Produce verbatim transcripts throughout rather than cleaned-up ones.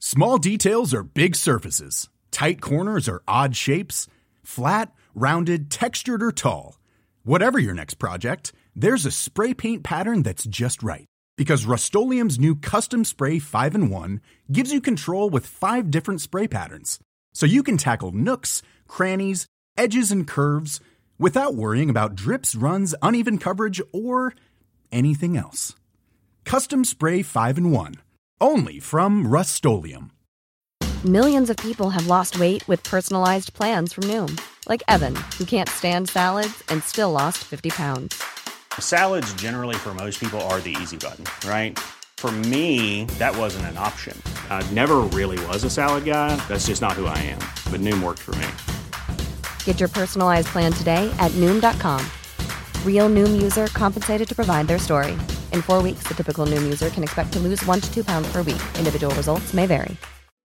Small details are big surfaces. Tight corners are odd shapes. Flat, rounded, textured, or tall. Whatever your next project, there's a spray paint pattern that's just right. Because Rust-Oleum's new Custom Spray five in one gives you control with five different spray patterns. So you can tackle nooks, crannies, edges, and curves without worrying about drips, runs, uneven coverage, or anything else. Custom Spray five in one. Only from Rust-Oleum. Millions of people have lost weight with personalized plans from Noom. Like Evan, who can't stand salads and still lost fifty pounds. Salads generally for most people are the easy button, right? For me, that wasn't an option. I never really was a salad guy. That's just not who I am. But Noom worked for me. Get your personalized plan today at Noom dot com. Real Noom user compensated to provide their story. In four weeks, the typical Noom user can expect to lose one to two pounds per week. Individual results may vary.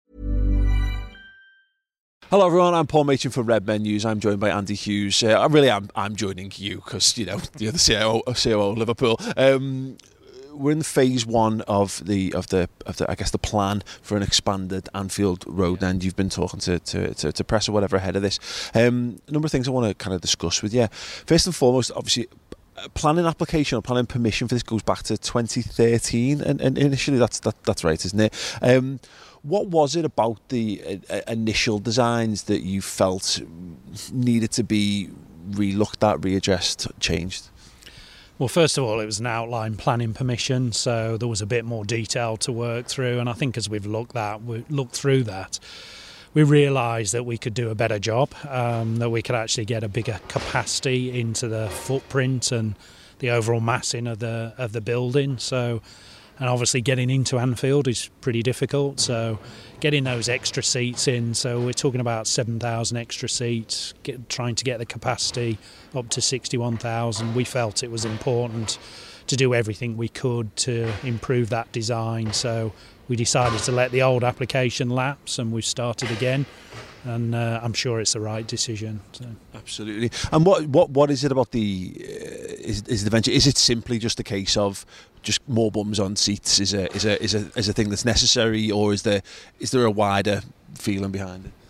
Hello everyone, I'm Paul Machin from Red Men News. I'm joined by Andy Hughes. Uh, I really am I'm joining you because, you know, you're the C O O, C O O of Liverpool. Um, we're in phase one of the of the of the I guess the plan for an expanded Anfield Road, and you've been talking to to, to, to press or whatever ahead of this. Um, a number of things I want to kind of discuss with you. First and foremost, obviously, planning application or planning permission for this goes back to twenty thirteen, and, and initially that's that, that's right, isn't it? Um, What was it about the uh, initial designs that you felt needed to be re-looked at, readdressed, changed? Well, first of all, it was an outline planning permission, so there was a bit more detail to work through. And I think as we've looked that, we looked through that, we realised that we could do a better job, um, that we could actually get a bigger capacity into the footprint and the overall massing of the of the building. So. And obviously getting into Anfield is pretty difficult, so getting those extra seats in, so we're talking about seven thousand extra seats, get, trying to get the capacity up to sixty-one thousand. We felt it was important to do everything we could to improve that design, so we decided to let the old application lapse and we've started again. And uh, I'm sure it's the right decision. So. Absolutely. And what what what is it about the uh, is is the venture? Is it simply just a case of just more bums on seats? Is a is a is a is a thing that's necessary, or is there is there a wider feeling behind it?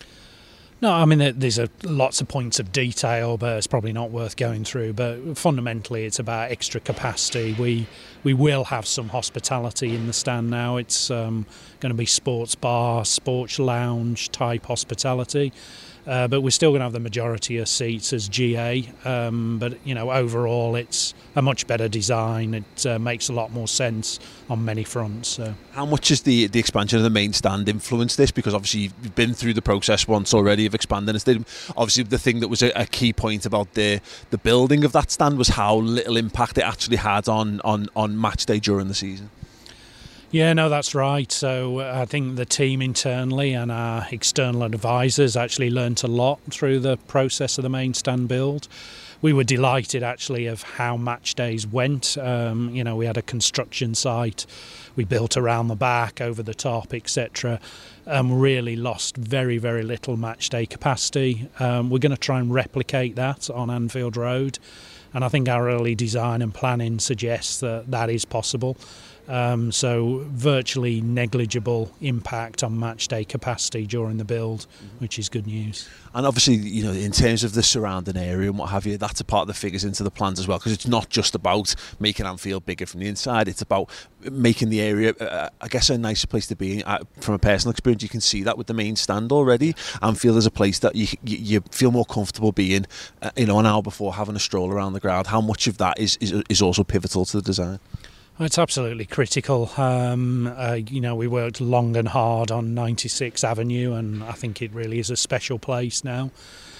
No, I mean, there's a, lots of points of detail, but it's probably not worth going through. But fundamentally, it's about extra capacity. We we will have some hospitality in the stand now. It's um, going to be sports bar, sports lounge type hospitality. Uh, but we're still going to have the majority of seats as G A. Um, but, you know, overall, it's a much better design. It uh, makes a lot more sense on many fronts. So. How much has the the expansion of the main stand influenced this? Because obviously you've been through the process once already of expanding the stadium. Obviously, the thing that was a, a key point about the the building of that stand was how little impact it actually had on on, on match day during the season. Yeah, no, that's right. So uh, I think the team internally and our external advisors actually learnt a lot through the process of the main stand build. We were delighted actually of how match days went. Um, you know, we had a construction site, we built around the back, over the top, et cetera. Um, really lost very, very little match day capacity. Um, we're going to try and replicate that on Anfield Road. And I think our early design and planning suggests that that is possible. Um, so virtually negligible impact on match day capacity during the build, which is good news. And obviously, you know, in terms of the surrounding area and what have you, that's a part that figures into the plans as well, because it's not just about making Anfield bigger from the inside, it's about making the area, uh, I guess, a nicer place to be. Uh, from a personal experience, you can see that with the main stand already. Anfield is a place that you you, you feel more comfortable being, uh, you know, an hour before having a stroll around the ground. How much of that is, is, is also pivotal to the design? It's absolutely critical. Um, uh, you know, we worked long and hard on ninety-sixth Avenue, and I think it really is a special place now.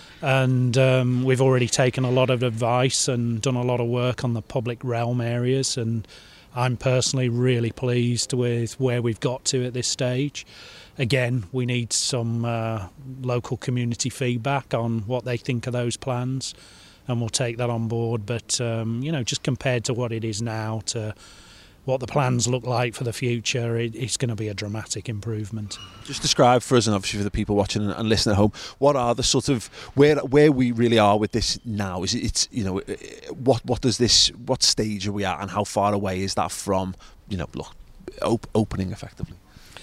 And um, we've already taken a lot of advice and done a lot of work on the public realm areas, and I'm personally really pleased with where we've got to at this stage. Again, we need some uh, local community feedback on what they think of those plans, and we'll take that on board. But, um, you know, just compared to what it is now to what the plans look like for the future, it, it's going to be a dramatic improvement. Just describe for us, and obviously for the people watching and listening at home, what are the sort of where where we really are with this now? Is it, it's you know, what what does this what stage are we at, and how far away is that from, you know, look, op- opening effectively?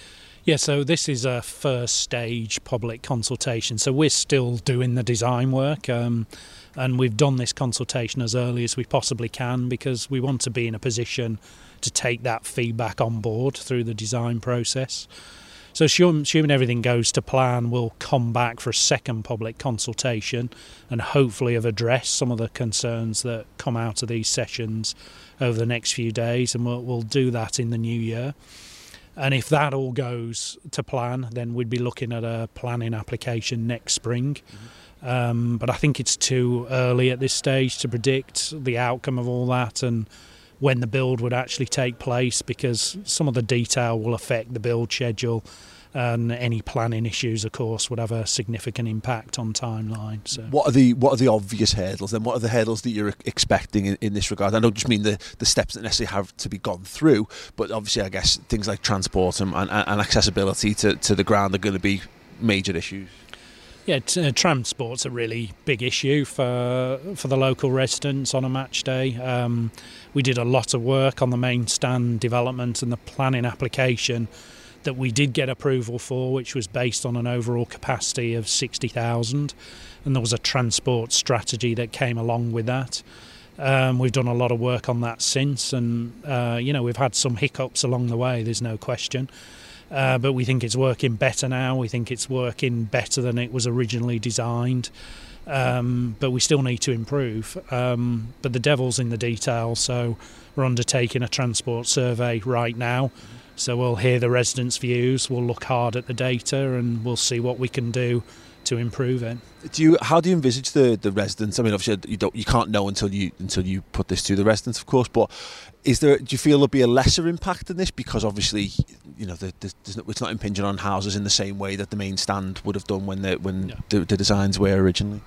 Yeah, so this is a first stage public consultation. So we're still doing the design work, um, and we've done this consultation as early as we possibly can because we want to be in a position to take that feedback on board through the design process. So assuming everything goes to plan, we'll come back for a second public consultation and hopefully have addressed some of the concerns that come out of these sessions over the next few days, and we'll, we'll do that in the new year. And if that all goes to plan, then we'd be looking at a planning application next spring. Mm-hmm. Um, but I think it's too early at this stage to predict the outcome of all that and when the build would actually take place, because some of the detail will affect the build schedule, and any planning issues, of course, would have a significant impact on timeline. So, what are the what are the obvious hurdles? Then, what are the hurdles that you're expecting in, in this regard? I don't just mean the, the steps that necessarily have to be gone through, but obviously, I guess things like transport and, and, and accessibility to, to the ground are going to be major issues. Yeah, t- uh, transport's a really big issue for for the local residents on a match day. Um, we did a lot of work on the main stand development and the planning application that we did get approval for, which was based on an overall capacity of sixty thousand, and there was a transport strategy that came along with that. Um, we've done a lot of work on that since, and uh, you know, we've had some hiccups along the way, there's no question. Uh, but we think it's working better now. We think it's working better than it was originally designed. Um, but we still need to improve. Um, but the devil's in the detail, so we're undertaking a transport survey right now. So we'll hear the residents' views, we'll look hard at the data, and we'll see what we can do to improve it. Do you? How do you envisage the, the residents? I mean, obviously you don't, you can't know until you until you put this to the residents, of course. But is there? Do you feel there'll be a lesser impact in this because obviously, you know, the, the, there's no, it's not impinging on houses in the same way that the main stand would have done when the when no. the, the designs were originally.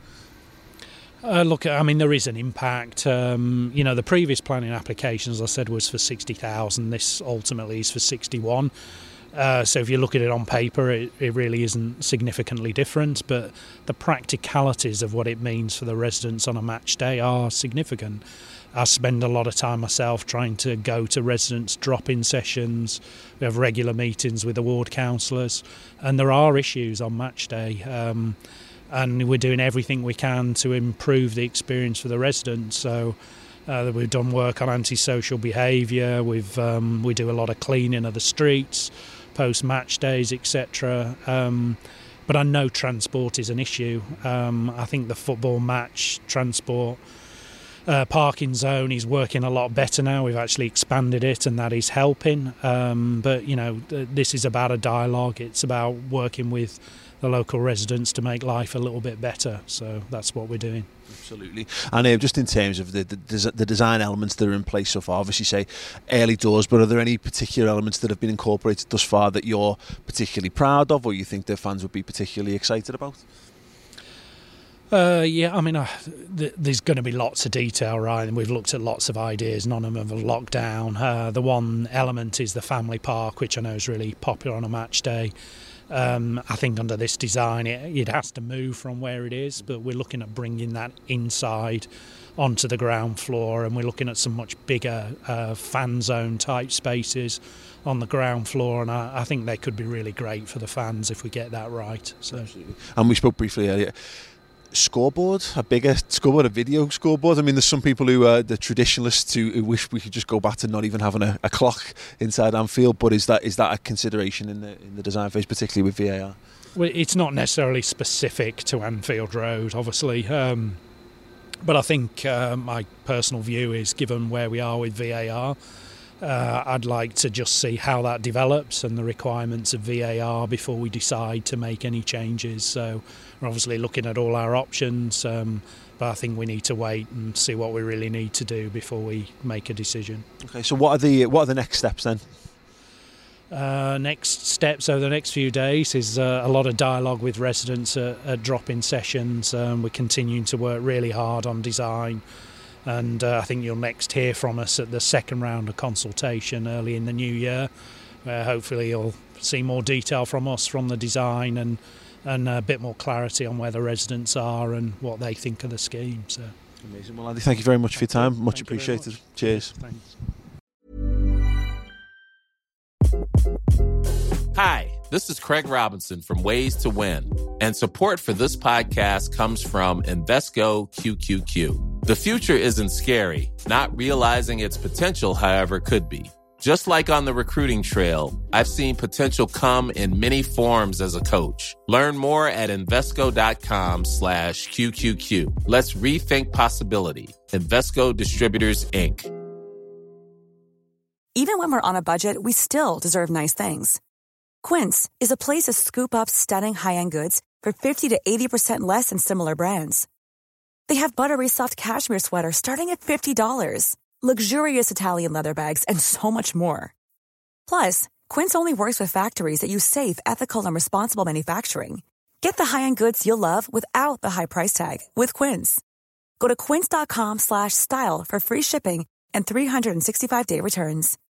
Uh, look, I mean, there is an impact. Um, you know, the previous planning application, as I said, was for sixty thousand. This ultimately is for sixty-one. Uh, so if you look at it on paper, it, it really isn't significantly different. But the practicalities of what it means for the residents on a match day are significant. I spend a lot of time myself trying to go to residents' drop-in sessions. We have regular meetings with the ward councillors, and there are issues on match day. Um, and we're doing everything we can to improve the experience for the residents. So uh, we've done work on antisocial behaviour, we've um, we do a lot of cleaning of the streets, post-match days, et cetera. Um, but I know transport is an issue. Um, I think the football match transport uh, parking zone is working a lot better now. We've actually expanded it, and that is helping. Um, but, you know, th- this is about a dialogue. It's about working with the local residents to make life a little bit better. So that's what we're doing. Absolutely. And uh, just in terms of the, the the design elements that are in place so far, obviously say early doors, but are there any particular elements that have been incorporated thus far that you're particularly proud of, or you think the fans would be particularly excited about? Uh, yeah, I mean, uh, th- there's going to be lots of detail, right? And we've looked at lots of ideas. None of them have locked down. Uh, the one element is the family park, which I know is really popular on a match day. Um, I think under this design it, it has to move from where it is, but we're looking at bringing that inside onto the ground floor, and we're looking at some much bigger uh, fan zone type spaces on the ground floor, and I, I think they could be really great for the fans if we get that right. So. Absolutely. And we spoke briefly earlier, scoreboard, a bigger scoreboard, a video scoreboard. I mean, there's some people who are the traditionalists who, who wish we could just go back to not even having a, a clock inside Anfield. But is that is that a consideration in the in the design phase, particularly with V A R? Well, it's not necessarily specific to Anfield Road, obviously, um, but I think uh, my personal view is, given where we are with V A R, uh, I'd like to just see how that develops and the requirements of V A R before we decide to make any changes. So we're obviously looking at all our options, um, but I think we need to wait and see what we really need to do before we make a decision. Okay, so what are the what are the next steps then? Uh, next steps over the next few days is uh, a lot of dialogue with residents at, at drop-in sessions. Um, we're continuing to work really hard on design, and uh, I think you'll next hear from us at the second round of consultation early in the new year, where hopefully you'll see more detail from us from the design and and a bit more clarity on where the residents are and what they think of the scheme. So amazing. Well, Andy, thank you very much for your time. Much thank appreciated. Much. Cheers. Thanks. Hi, This is Craig Robinson from Ways to Win, and support for this podcast comes from Invesco Q Q Q. The future isn't scary. Not realizing its potential, however, could be. Just like on the recruiting trail, I've seen potential come in many forms as a coach. Learn more at Invesco.com slash QQQ. Let's rethink possibility. Invesco Distributors, Incorporated. Even when we're on a budget, we still deserve nice things. Quince is a place to scoop up stunning high-end goods for fifty to eighty percent less than similar brands. They have buttery soft cashmere sweaters starting at fifty dollars, luxurious Italian leather bags, and so much more. Plus, Quince only works with factories that use safe, ethical, and responsible manufacturing. Get the high-end goods you'll love without the high price tag with Quince. Go to quince.com slash style for free shipping and three sixty-five day returns.